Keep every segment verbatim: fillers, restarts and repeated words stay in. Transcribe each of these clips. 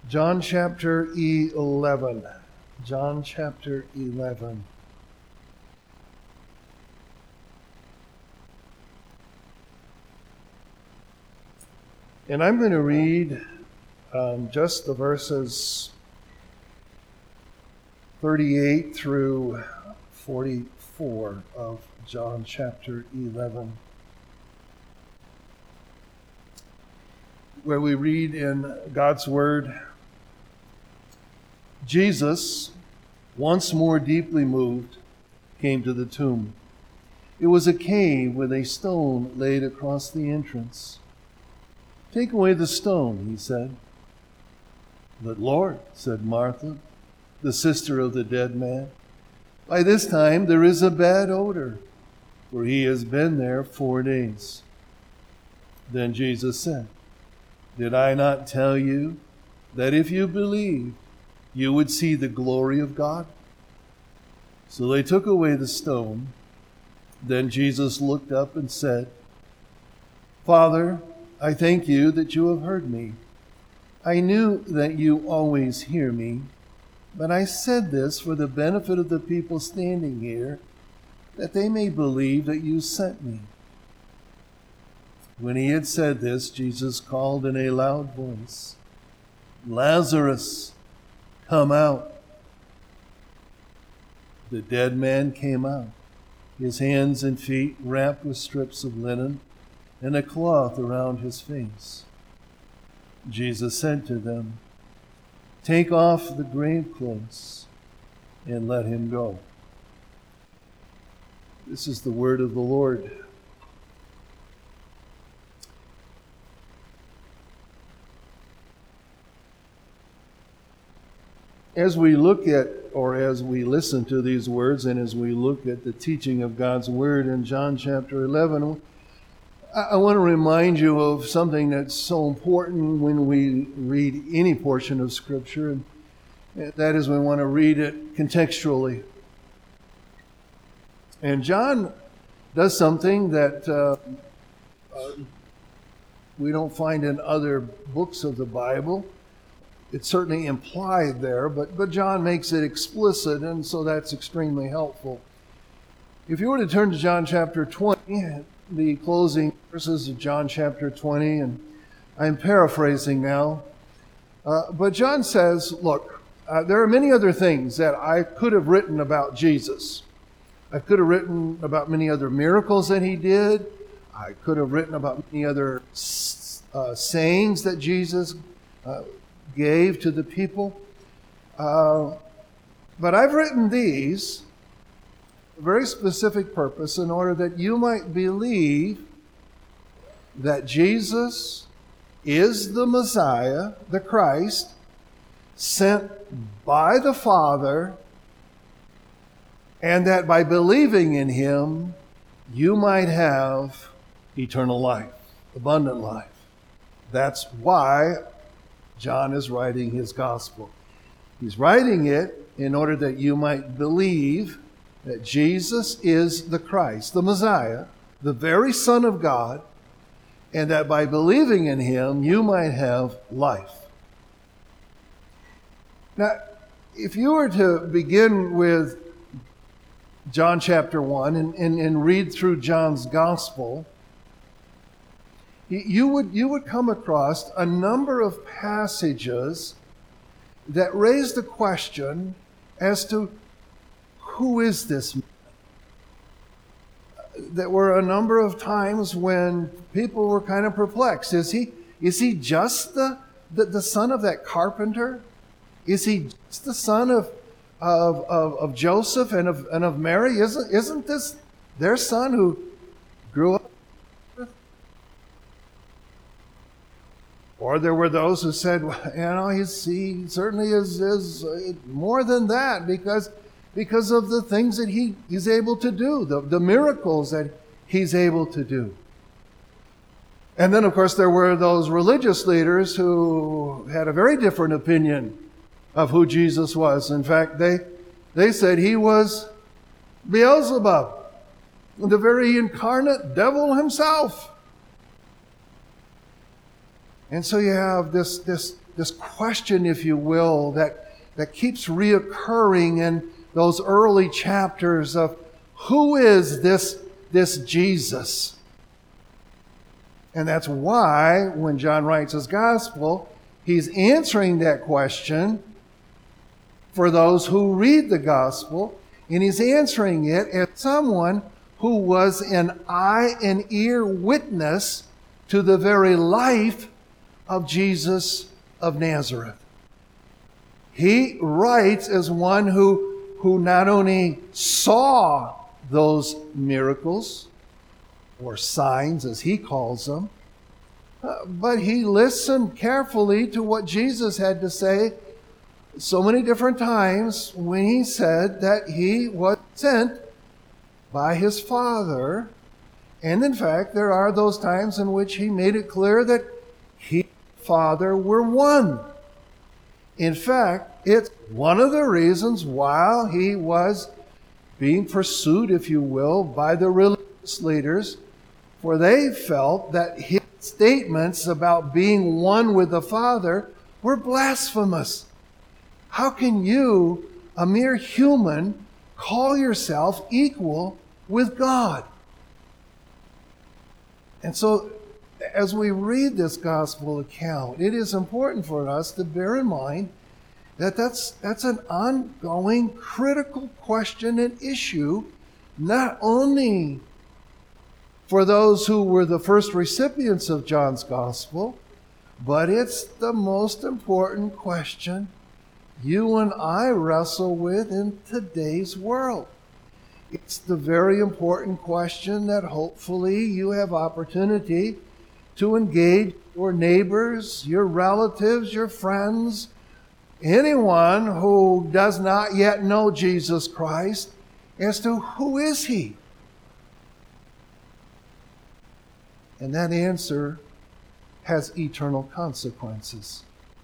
John chapter eleven. John chapter eleven. And I'm going to read um, just the verses thirty-eight through forty-four of John chapter eleven, where we read in God's Word, Jesus, once more deeply moved, came to the tomb. It was a cave with a stone laid across the entrance. "Take away the stone," he said. "But Lord," said Martha, the sister of the dead man, "by this time there is a bad odor, for he has been there four days." Then Jesus said, "Did I not tell you that if you believed, you would see the glory of God?" So they took away the stone. Then Jesus looked up and said, "Father, I thank you that you have heard me. I knew that you always hear me, but I said this for the benefit of the people standing here, that they may believe that you sent me." When he had said this, Jesus called in a loud voice, "Lazarus, come out." The dead man came out, his hands and feet wrapped with strips of linen and a cloth around his face. Jesus said to them, "Take off the grave clothes and let him go." This is the word of the Lord. As we look at, or as we listen to these words, and as we look at the teaching of God's Word in John chapter eleven, I want to remind you of something that's so important when we read any portion of Scripture, and that is we want to read it contextually. And John does something that uh, uh, we don't find in other books of the Bible. It's certainly implied there, but, but John makes it explicit, and so that's extremely helpful. If you were to turn to John chapter twenty, the closing verses of John chapter twenty, and I'm paraphrasing now, uh, but John says, look, uh, there are many other things that I could have written about Jesus. I could have written about many other miracles that he did. I could have written about many other uh, sayings that Jesus uh, gave to the people. Uh, but I've written these for a very specific purpose, in order that you might believe that Jesus is the Messiah, the Christ, sent by the Father, and that by believing in him, you might have eternal life, abundant life. That's why John is writing his gospel. He's writing it in order that you might believe that Jesus is the Christ, the Messiah, the very Son of God, and that by believing in him, you might have life. Now, if you were to begin with John chapter one and, and, and read through John's gospel, you would, you would come across a number of passages that raise the question as to who is this man? There were a number of times when people were kind of perplexed. Is he, is he just the, the, the son of that carpenter? Is he just the son of, of, of, of Joseph and of, and of Mary? Isn't, isn't this their son who grew up? Or there were those who said, well, you know, he's, he certainly is, is more than that, because, because of the things that he, he's able to do, the, the miracles that he's able to do. And then, of course, there were those religious leaders who had a very different opinion of who Jesus was. In fact, they, they said he was Beelzebub, the very incarnate devil himself. And so you have this, this this question, if you will, that, that keeps reoccurring in those early chapters of who is this, this Jesus? And that's why when John writes his gospel, he's answering that question for those who read the gospel, and he's answering it as someone who was an eye and ear witness to the very life of Jesus of Nazareth. He writes as one who, who not only saw those miracles, or signs as he calls them, uh, but he listened carefully to what Jesus had to say so many different times when he said that he was sent by his Father. And in fact, there are those times in which he made it clear that he and the Father were one. In fact, it's one of the reasons why he was being pursued, if you will, by the religious leaders, for they felt that his statements about being one with the Father were blasphemous. How can you, a mere human, call yourself equal with God? And so, as we read this gospel account, it is important for us to bear in mind that that's, that's an ongoing critical question and issue, not only for those who were the first recipients of John's gospel, but it's the most important question you and I wrestle with in today's world. It's the very important question that hopefully you have opportunity to engage your neighbors, your relatives, your friends, anyone who does not yet know Jesus Christ as to who is he? And that answer has eternal consequences.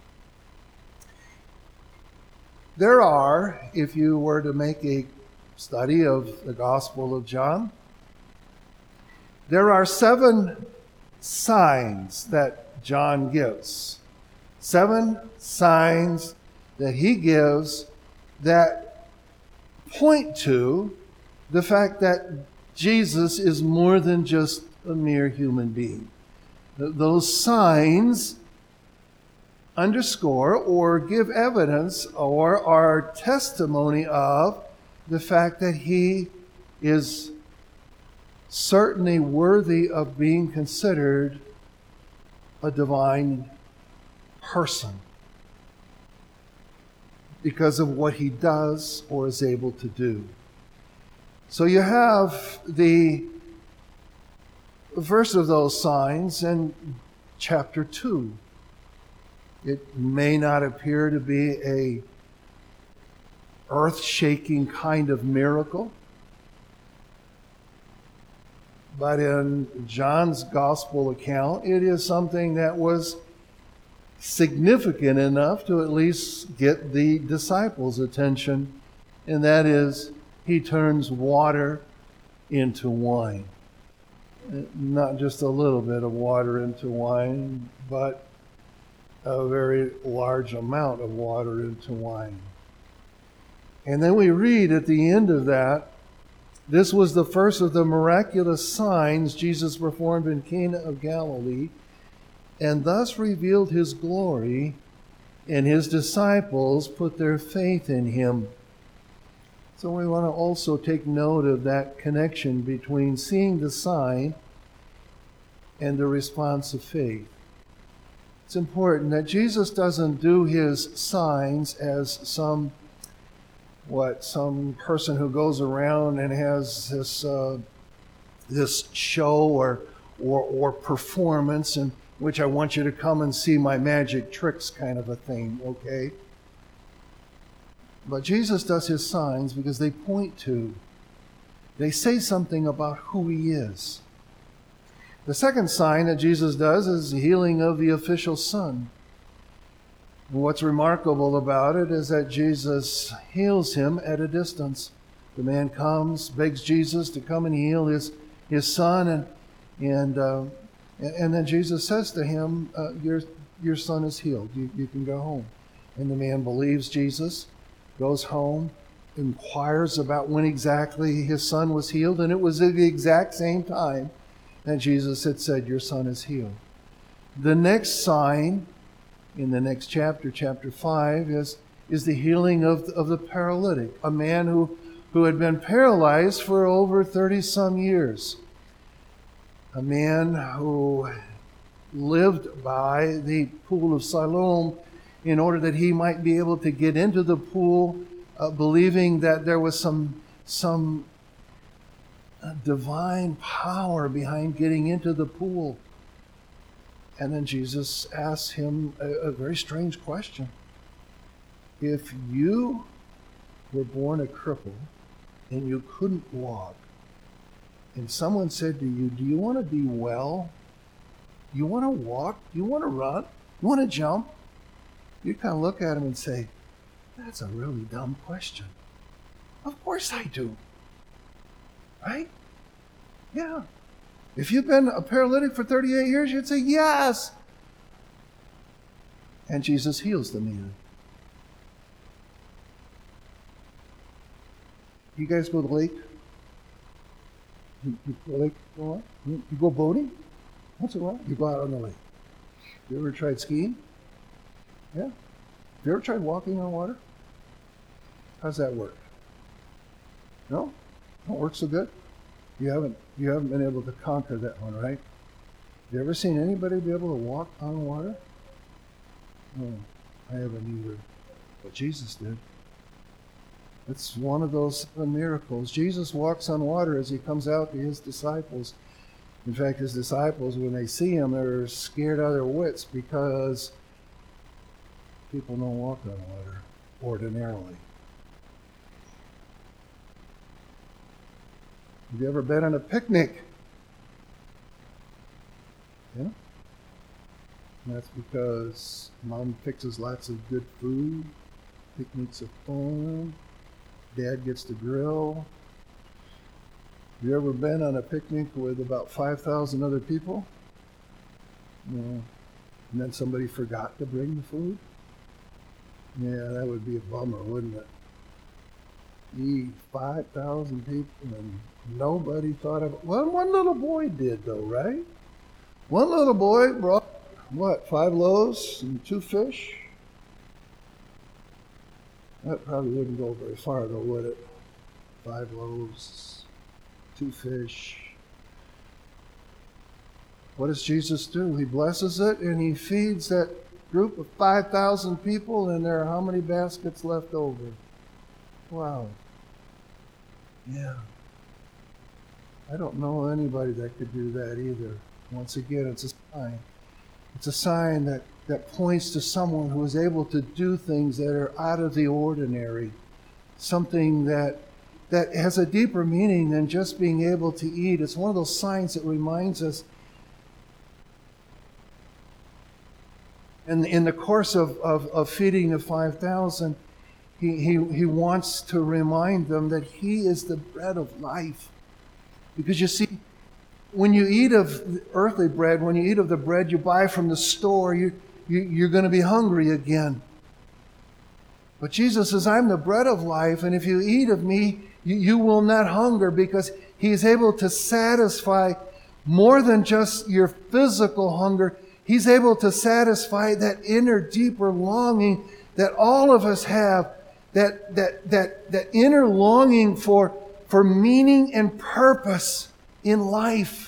There are, if you were to make a study of the Gospel of John, there are seven signs that John gives. Seven signs that he gives that point to the fact that Jesus is more than just a mere human being. Those signs underscore or give evidence or are testimony of the fact that he is certainly worthy of being considered a divine person because of what he does or is able to do. So you have the first of those signs in chapter two. It may not appear to be a earth-shaking kind of miracle, but in John's gospel account, it is something that was significant enough to at least get the disciples' attention, and that is, he turns water into wine. Not just a little bit of water into wine, but a very large amount of water into wine. And then we read at the end of that, this was the first of the miraculous signs Jesus performed in Cana of Galilee, and thus revealed his glory, and his disciples put their faith in him. So we want to also take note of that connection between seeing the sign and the response of faith. It's important that Jesus doesn't do his signs as some what some person who goes around and has this uh, this show or or or performance in which I want you to come and see my magic tricks kind of a thing, okay? But Jesus does his signs because they point to, they say something about who he is. The second sign that Jesus does is the healing of the official son. What's remarkable about it is that Jesus heals him at a distance. The man comes, begs Jesus to come and heal his, his son, and and uh, and then Jesus says to him, uh, "Your your son is healed. You, you can go home. And the man believes Jesus, goes home, inquires about when exactly his son was healed, and it was at the exact same time that Jesus had said, your son is healed. The next sign in the next chapter, chapter five, is, is the healing of, of the paralytic, a man who, who had been paralyzed for over thirty-some years. A man who lived by the pool of Siloam in order that he might be able to get into the pool, uh, believing that there was some, some uh, divine power behind getting into the pool. And then Jesus asks him a, a very strange question. If you were born a cripple and you couldn't walk, and someone said to you, do you want to be well? You want to walk? You want to run? You want to jump? You kind of look at him and say, that's a really dumb question. Of course I do. Right? Yeah. If you've been a paralytic for thirty-eight years, you'd say, yes. And Jesus heals the man. You guys go to the lake? You, you go lake? Go on? You, you go boating? What's it wrong? You go out on the lake. You ever tried skiing? Yeah. You ever tried walking on water? How's that work? No? Don't work so good? You haven't you haven't been able to conquer that one, right? You ever seen anybody be able to walk on water? No, I haven't either. But Jesus did. It's one of those miracles. Jesus walks on water as he comes out to his disciples. In fact, his disciples, when they see him, they're scared out of their wits because people don't walk on water ordinarily. Have you ever been on a picnic? Yeah? And that's because Mom fixes lots of good food. Picnics are fun. Dad gets to grill. Have you ever been on a picnic with about five thousand other people? No. And then somebody forgot to bring the food? Yeah, that would be a bummer, wouldn't it? Eat five thousand people and nobody thought of it. Well, one little boy did, though, right? One little boy brought, what, five loaves and two fish? That probably wouldn't go very far, though, would it? Five loaves, two fish. What does Jesus do? He blesses it and he feeds that group of five thousand people, and there are how many baskets left over? Wow. Yeah. I don't know anybody that could do that either. Once again, it's a sign. It's a sign that, that points to someone who is able to do things that are out of the ordinary. Something that that has a deeper meaning than just being able to eat. It's one of those signs that reminds us in, in the course of, of, of feeding the five thousand, He, he, he wants to remind them that he is the bread of life. Because you see, when you eat of earthly bread, when you eat of the bread you buy from the store, you, you, you're going to be hungry again. But Jesus says, I'm the bread of life, and if you eat of me, you, you will not hunger, because he is able to satisfy more than just your physical hunger. He's able to satisfy that inner, deeper longing that all of us have. That that that that inner longing for, for meaning and purpose in life.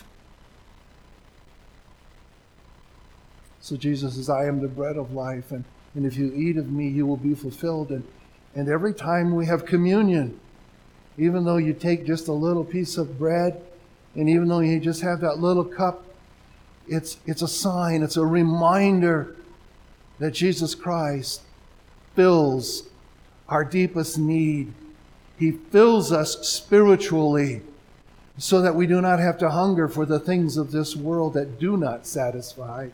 So Jesus says, I am the bread of life, and, and if you eat of me, you will be fulfilled. And, and every time we have communion, even though you take just a little piece of bread, and even though you just have that little cup, it's it's a sign, it's a reminder that Jesus Christ fills our deepest need. He fills us spiritually so that we do not have to hunger for the things of this world that do not satisfy.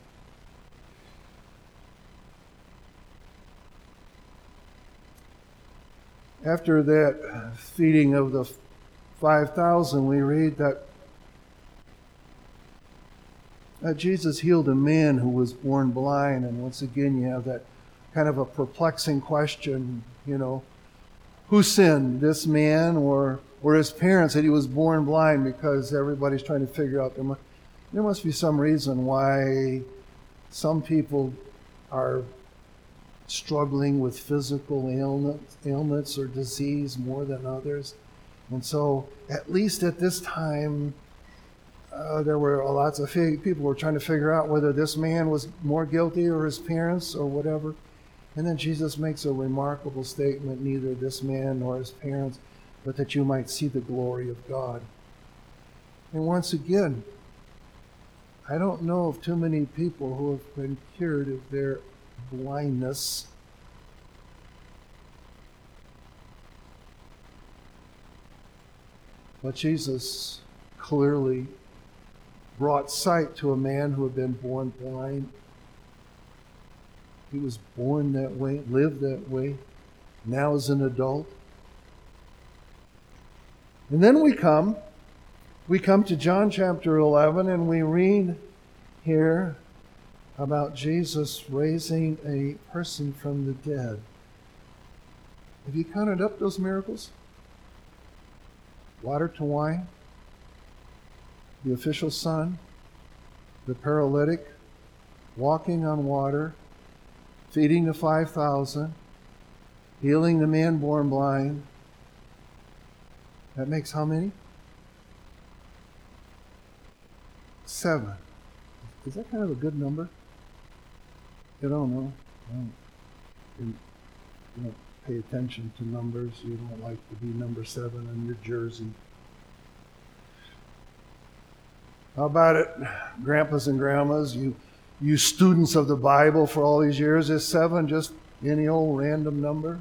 After that feeding of the five thousand, we read that Uh, Jesus healed a man who was born blind, and once again you have that kind of a perplexing question, you know, who sinned, this man or or his parents, that he was born blind? Because everybody's trying to figure out there must, there must be some reason why some people are struggling with physical illness, illness or disease more than others. And so, at least at this time, uh, there were lots of people who were trying to figure out whether this man was more guilty or his parents or whatever. And then Jesus makes a remarkable statement, neither this man nor his parents, but that you might see the glory of God. And once again, I don't know of too many people who have been cured of their blindness. But Jesus clearly brought sight to a man who had been born blind. He was born that way, lived that way, now as an adult. And then we come, we come to John chapter eleven, and we read here about Jesus raising a person from the dead. Have you counted up those miracles? Water to wine, the official son, the paralytic, walking on water, feeding the five thousand, healing the man born blind. That makes how many? Seven. Is that kind of a good number? I don't know. I don't, you, you don't pay attention to numbers. You don't like to be number seven on your jersey. How about it, grandpas and grandmas? You, you students of the Bible for all these years, is seven just any old random number?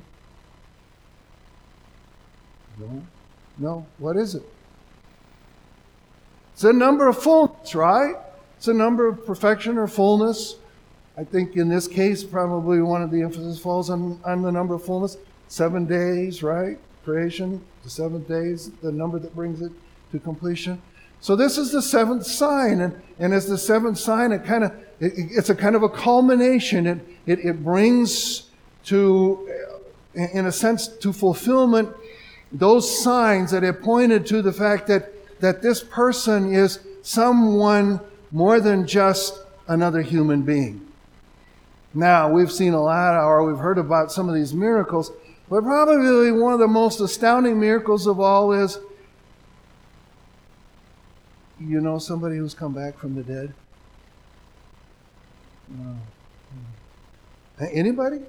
No. No. What is it? It's a number of fullness, right? It's a number of perfection or fullness. I think in this case, probably one of the emphasis falls on, on the number of fullness. Seven days, right? Creation, the seventh days, the number that brings it to completion. So this is the seventh sign, and, and as the seventh sign, it kind of it, it's a kind of a culmination. It, it it brings to, in a sense, to fulfillment those signs that have pointed to the fact that that this person is someone more than just another human being. Now, we've seen a lot, or we've heard about some of these miracles, but probably one of the most astounding miracles of all is, you know somebody who's come back from the dead? No. Anybody?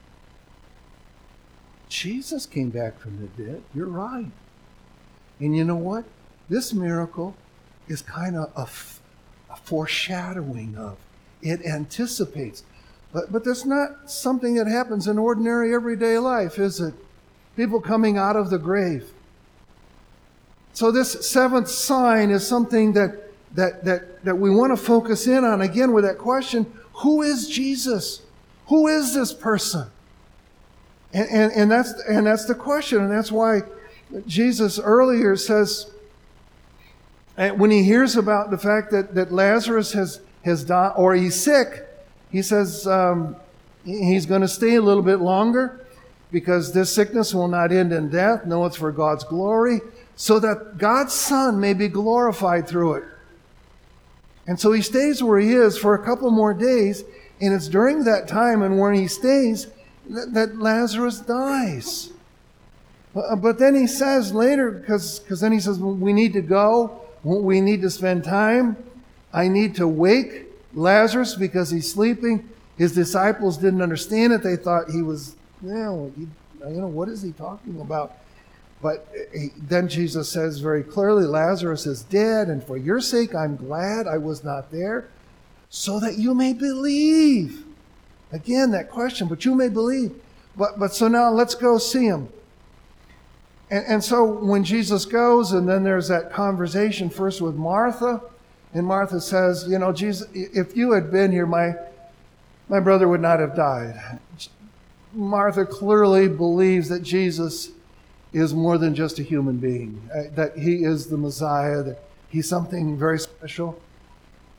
Jesus came back from the dead. You're right. And you know what? This miracle is kind of a, a foreshadowing of. It anticipates. But, but that's not something that happens in ordinary everyday life, is it? People coming out of the grave. So this seventh sign is something that, that, that, that we want to focus in on, again, with that question, who is Jesus? Who is this person? And, and, and, that's, and that's the question, and that's why Jesus earlier says, when he hears about the fact that, that Lazarus has, has died, or he's sick, he says um, he's going to stay a little bit longer because this sickness will not end in death. No, it's for God's glory, so that God's Son may be glorified through it. And so he stays where he is for a couple more days, and it's during that time and where he stays that, that Lazarus dies. But then he says later, because because then he says, we need to go, we need to spend time, I need to wake Lazarus because he's sleeping. His disciples didn't understand it. They thought he was, you know, he, you know, what is he talking about? But he, then Jesus says very clearly, Lazarus is dead, and for your sake I'm glad I was not there, so that you may believe. Again, that question, but you may believe. But but so now let's go see him. And, and so when Jesus goes, and then there's that conversation first with Martha, and Martha says, you know, Jesus, if you had been here, my my brother would not have died. Martha clearly believes that Jesus is more than just a human being, that he is the Messiah, that he's something very special.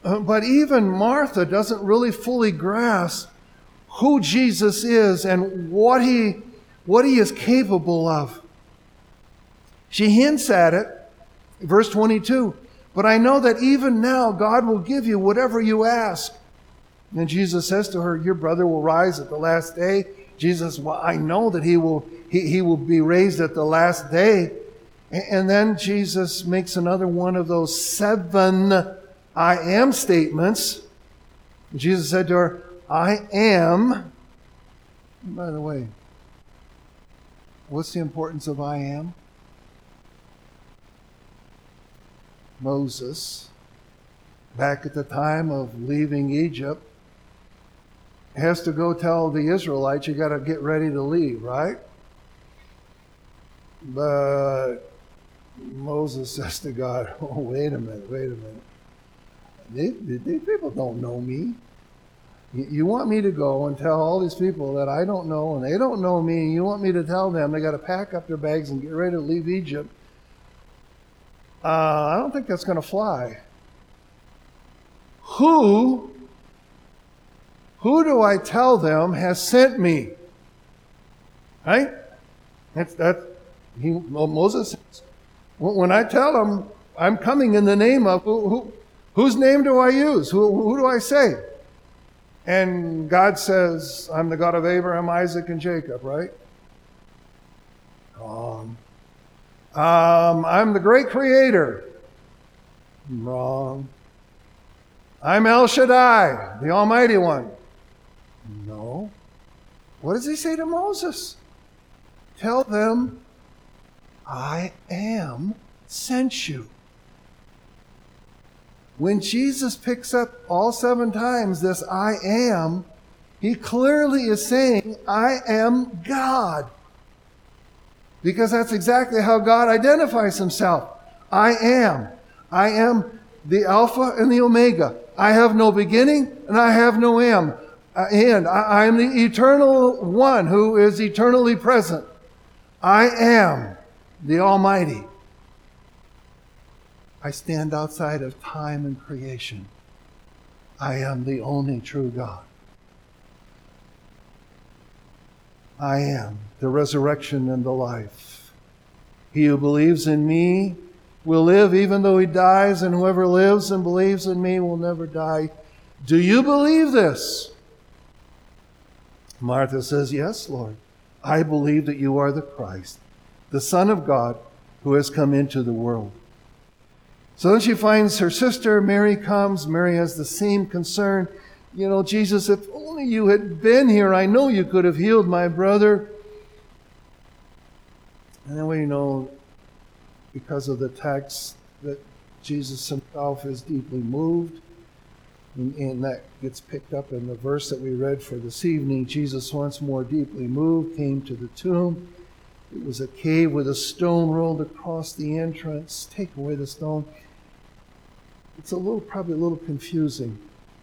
But even Martha doesn't really fully grasp who Jesus is and what he, what he is capable of. She hints at it, verse twenty-two, but I know that even now God will give you whatever you ask. And Jesus says to her, your brother will rise at the last day. Jesus, well, I know that he will, he, he will be raised at the last day. And then Jesus makes another one of those seven I am statements. Jesus said to her, I am. By the way, what's the importance of I am? Moses, back at the time of leaving Egypt, has to go tell the Israelites, you got to get ready to leave, right? But Moses says to God, oh, wait a minute, wait a minute. These, these people don't know me. You want me to go and tell all these people that I don't know and they don't know me, and you want me to tell them they got to pack up their bags and get ready to leave Egypt. Uh, I don't think that's going to fly. Who, who do I tell them has sent me? Right? That's, that, he, Moses says, when I tell them I'm coming in the name of, who, who, whose name do I use? Who, who do I say? And God says, I'm the God of Abraham, Isaac, and Jacob, right? Wrong. Um, I'm the great creator. Wrong. I'm El Shaddai, the Almighty One. No. What does he say to Moses? Tell them, I am sent you. When Jesus picks up all seven times this I am, he clearly is saying, I am God. Because that's exactly how God identifies himself. I am. I am the Alpha and the Omega. I have no beginning and I have no end. Uh, end. I, I am the eternal one who is eternally present. I am the Almighty. I stand outside of time and creation. I am the only true God. I am the resurrection and the life. He who believes in me will live even though he dies, and whoever lives and believes in me will never die. Do you believe this? Martha says, yes, Lord. I believe that you are the Christ, the Son of God, who has come into the world. So then she finds her sister. Mary comes. Mary has the same concern. You know, Jesus, if only you had been here, I know you could have healed my brother. And then we know, because of the text, that Jesus himself is deeply moved. And, and that gets picked up in the verse that we read for this evening. Jesus, once more deeply moved, came to the tomb. It was a cave with a stone rolled across the entrance. Take away the stone. It's a little, probably a little confusing.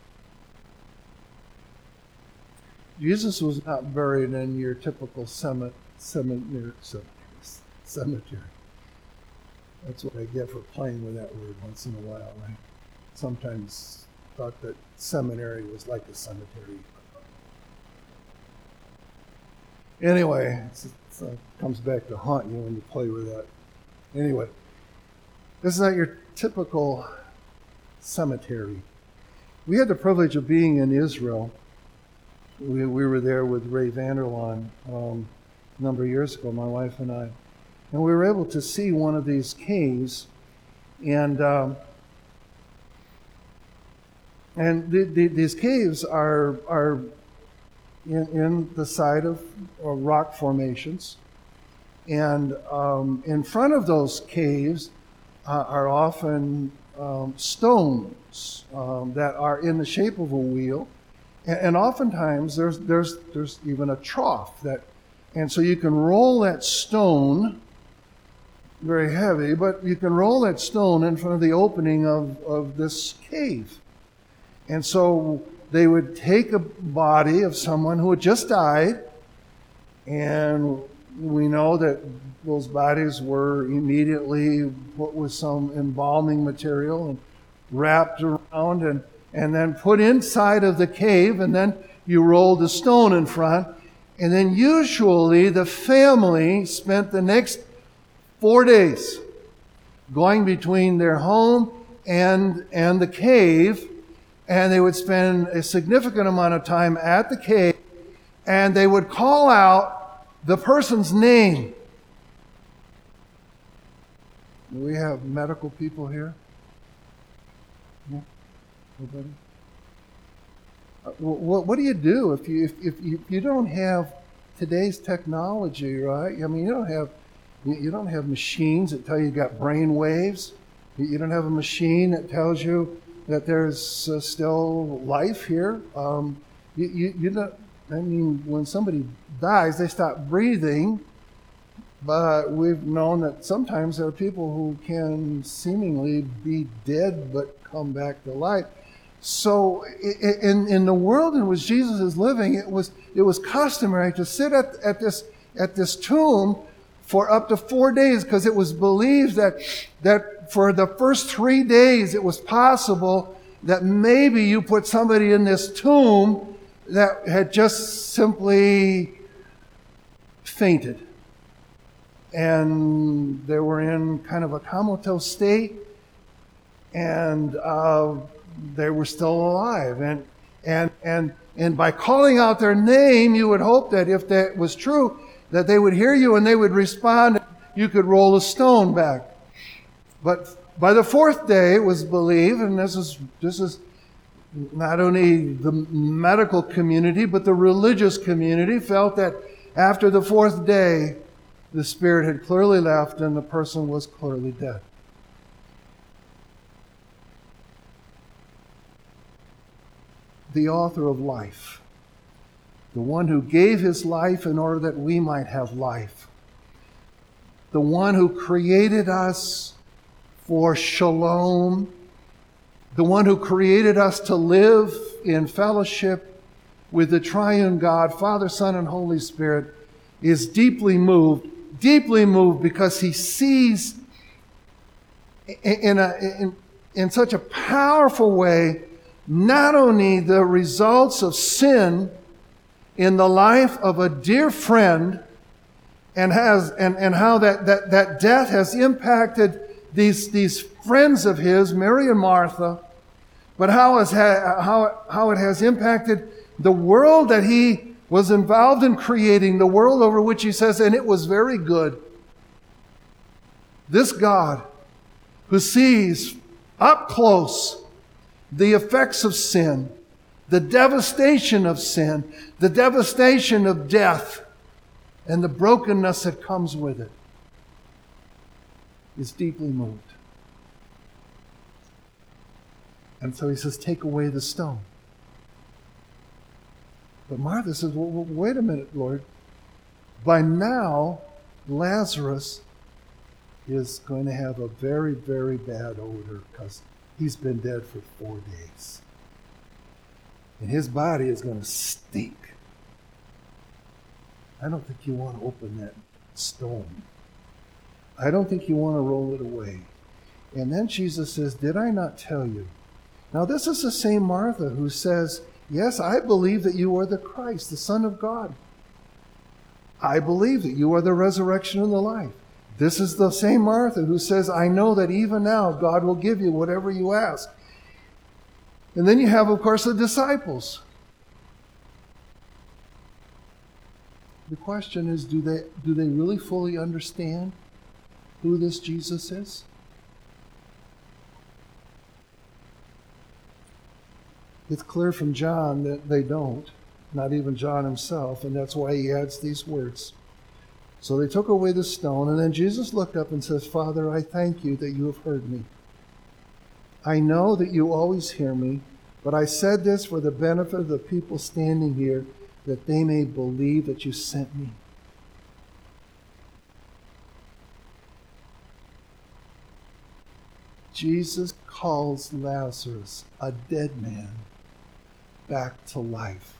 Jesus was not buried in your typical cemetery. cemetery. cemetery. That's what I get for playing with that word once in a while. I sometimes thought that seminary was like a cemetery. Anyway, it's, it's, uh, it comes back to haunt you when you play with that. Anyway, this is not your typical cemetery. We had the privilege of being in Israel. We, we were there with Ray Vanderlaan um, a number of years ago, my wife and I. And we were able to see one of these caves. And um, and the, the, these caves are, are in, in the side of uh, rock formations. And um, in front of those caves uh, are often um, stones um, that are in the shape of a wheel. And, and oftentimes there's, there's, there's even a trough. that, And so you can roll that stone, very heavy, but you can roll that stone in front of the opening of, of this cave. And so they would take a body of someone who had just died, and we know that those bodies were immediately put with some embalming material and wrapped around, and, and then put inside of the cave, and then you rolled a stone in front. And then usually the family spent the next four days going between their home and, and the cave, and they would spend a significant amount of time at the cave, and they would call out the person's name. Do we have medical people here? No? Nobody? Uh, what, what do you do if you if, if you, if you don't have today's technology, right? I mean, you don't have you don't have machines that tell you you got brain waves. You don't have a machine that tells you that there's uh, still life here. Um, you, you, you don't. I mean, when somebody dies, they stop breathing. But we've known that sometimes there are people who can seemingly be dead but come back to life. So in, in the world in which Jesus is living, it was it was customary to sit at, at this at this tomb for up to four days, because it was believed that that for the first three days it was possible that maybe you put somebody in this tomb that had just simply fainted. And they were in kind of a comatose state, and uh, they were still alive. And and and and by calling out their name, you would hope that if that was true, that they would hear you and they would respond. You could roll a stone back. But by the fourth day, it was believed, and this is this is not only the medical community but the religious community felt that after the fourth day, the spirit had clearly left and the person was clearly dead. The author of life, the one who gave his life in order that we might have life, the one who created us for shalom, the one who created us to live in fellowship with the triune God, Father, Son, and Holy Spirit, is deeply moved Deeply moved because he sees in, a, in, in such a powerful way not only the results of sin in the life of a dear friend, and has and, and how that, that, that death has impacted these, these friends of his, Mary and Martha, but how, has ha, how, how it has impacted the world that he was involved in creating, the world over which he says, and it was very good. This God who sees up close the effects of sin, the devastation of sin, the devastation of death, and the brokenness that comes with it, is deeply moved. And so he says, take away the stone. But Martha says, well, wait a minute, Lord. By now, Lazarus is going to have a very, very bad odor because he's been dead for four days. And his body is going to stink. I don't think you want to open that stone. I don't think you want to roll it away. And then Jesus says, did I not tell you? Now this is the same Martha who says, yes, I believe that you are the Christ, the Son of God. I believe that you are the resurrection and the life. This is the same Martha who says, I know that even now God will give you whatever you ask. And then you have, of course, the disciples. The question is, do they, do they really fully understand who this Jesus is? It's clear from John that they don't, not even John himself, and that's why he adds these words. So they took away the stone, and then Jesus looked up and says, Father, I thank you that you have heard me. I know that you always hear me, but I said this for the benefit of the people standing here, that they may believe that you sent me. Jesus calls Lazarus, a dead man, back to life.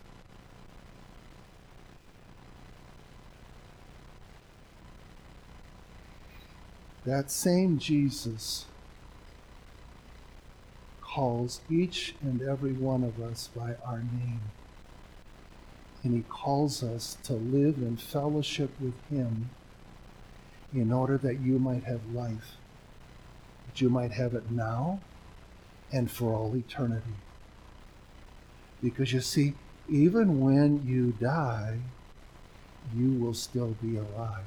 That same Jesus calls each and every one of us by our name. And he calls us to live in fellowship with him in order that you might have life, that you might have it now and for all eternity. Because you see, even when you die, you will still be alive.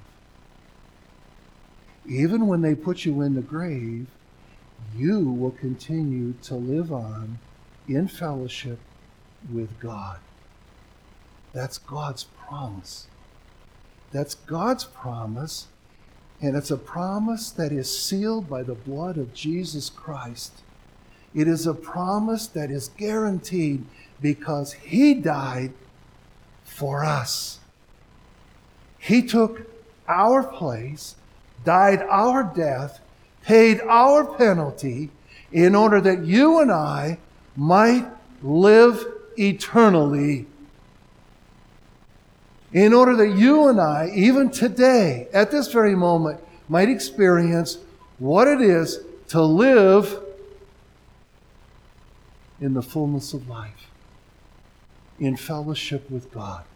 Even when they put you in the grave, you will continue to live on in fellowship with God. That's God's promise. That's God's promise, and it's a promise that is sealed by the blood of Jesus Christ. It is a promise that is guaranteed because he died for us. He took our place, died our death, paid our penalty in order that you and I might live eternally. In order that you and I, even today, at this very moment, might experience what it is to live in the fullness of life, in fellowship with God.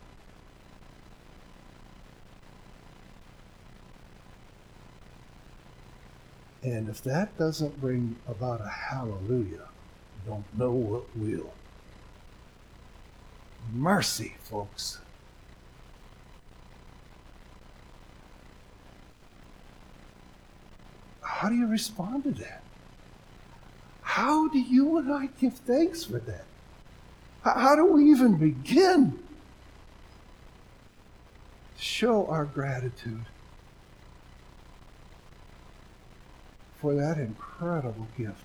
And if that doesn't bring about a hallelujah, I don't know what will. Mercy, folks. How do you respond to that? How do you and I give thanks for that? How do we even begin to show our gratitude for that incredible gift?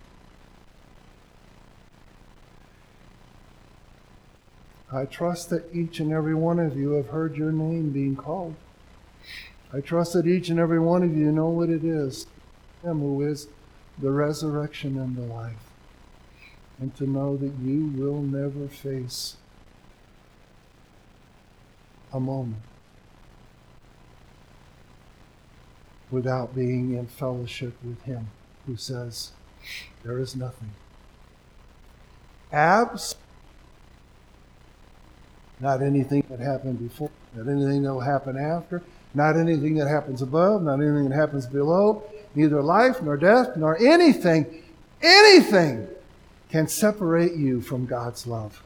I trust that each and every one of you have heard your name being called. I trust that each and every one of you know what it is, him who is the resurrection and the life, and to know that you will never face a moment without being in fellowship with him who says, there is nothing. Abs, not anything that happened before, not anything that will happen after, not anything that happens above, not anything that happens below, neither life nor death nor anything, anything can separate you from God's love.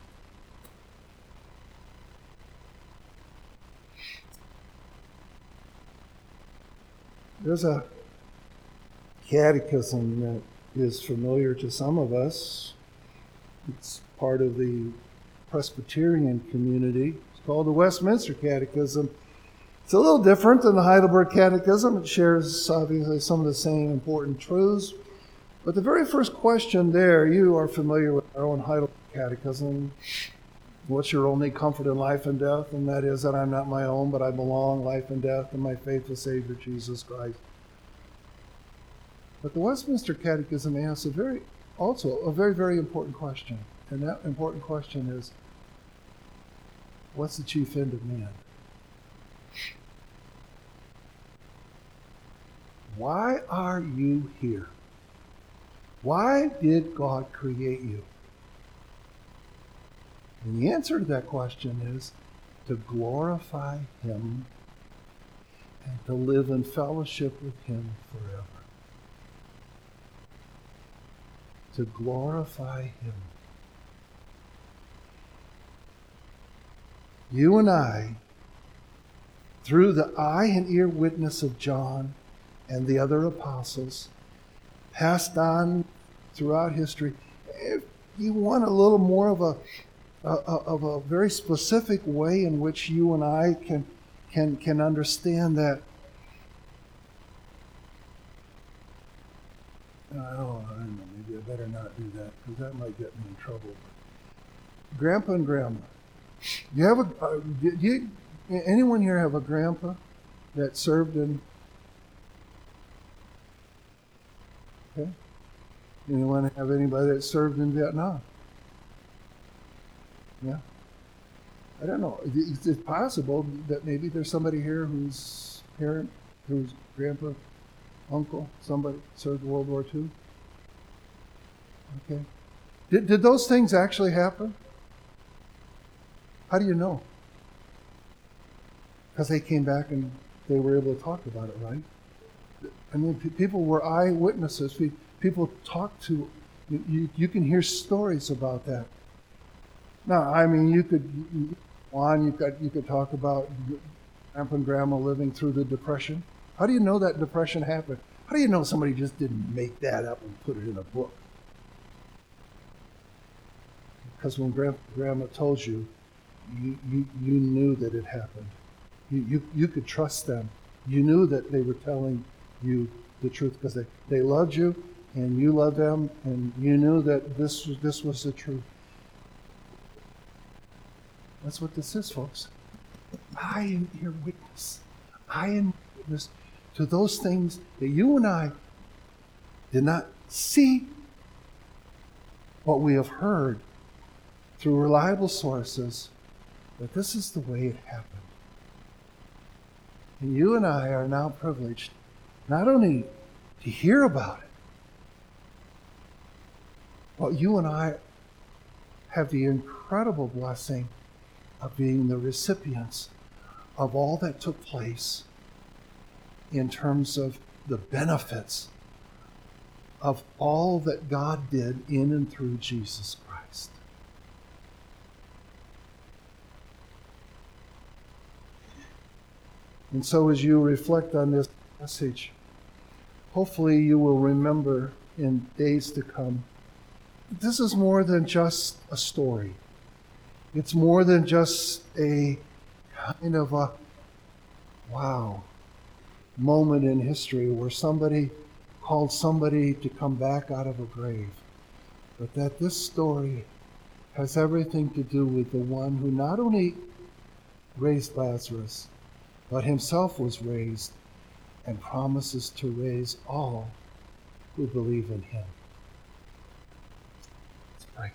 There's a catechism that is familiar to some of us. It's part of the Presbyterian community. It's called the Westminster Catechism. It's a little different than the Heidelberg Catechism. It shares, obviously, some of the same important truths. But the very first question there, you are familiar with our own Heidelberg Catechism. What's your only comfort in life and death? And that is that I'm not my own, but I belong, life and death, to my faithful Savior, Jesus Christ. But the Westminster Catechism asks a very, also a very, very important question. And that important question is, what's the chief end of man? Why are you here? Why did God create you? And the answer to that question is to glorify him and to live in fellowship with him forever. To glorify him. You and I, through the eye and ear witness of John and the other apostles, passed on throughout history. If you want a little more of a, a, of a very specific way in which you and I can can can understand that. I don't, I don't know. Maybe I better not do that because that might get me in trouble. Grandpa and Grandma. You have a? Uh, do you? Anyone here have a grandpa that served in? Okay. Anyone have anybody that served in Vietnam? Yeah. I don't know. It's possible that maybe there's somebody here whose parent, whose grandpa, uncle, somebody served World War Two. Okay. Did, did those things actually happen? How do you know? Because they came back and they were able to talk about it, right? I mean, p- people were eyewitnesses. We, people talked to, you, you, you can hear stories about that. Now, I mean, you could, Juan, you could, you could talk about Grandpa and Grandma living through the Depression. How do you know that Depression happened? How do you know somebody just didn't make that up and put it in a book? Because when Grandpa and Grandma told you, you, you, you knew that it happened. You, you, you could trust them. You knew that they were telling you the truth because they, they loved you and you loved them, and you knew that this was, this was the truth. That's what this is, folks. I am your witness. I am witness to those things that you and I did not see, but we have heard through reliable sources that this is the way it happened. And you and I are now privileged not only to hear about it, but you and I have the incredible blessing of being the recipients of all that took place in terms of the benefits of all that God did in and through Jesus Christ. And so as you reflect on this message, hopefully you will remember in days to come, this is more than just a story. It's more than just a kind of a wow moment in history where somebody called somebody to come back out of a grave. But that this story has everything to do with the one who not only raised Lazarus, but himself was raised and promises to raise all who believe in him. Let's pray.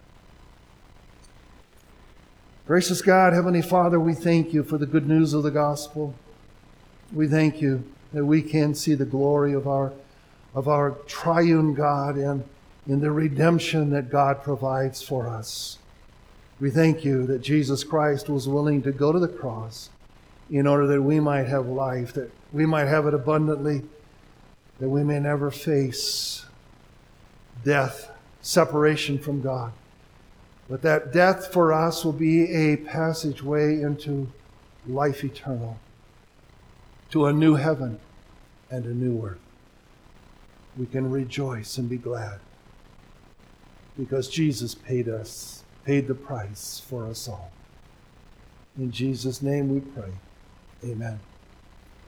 Gracious God, Heavenly Father, we thank you for the good news of the gospel. We thank you that we can see the glory of our of our triune God and in the redemption that God provides for us. We thank you that Jesus Christ was willing to go to the cross in order that we might have life, that we might have it abundantly, that we may never face death, separation from God. But that death for us will be a passageway into life eternal, to a new heaven and a new earth. We can rejoice and be glad because Jesus paid us, paid the price for us all. In Jesus' name we pray. Amen.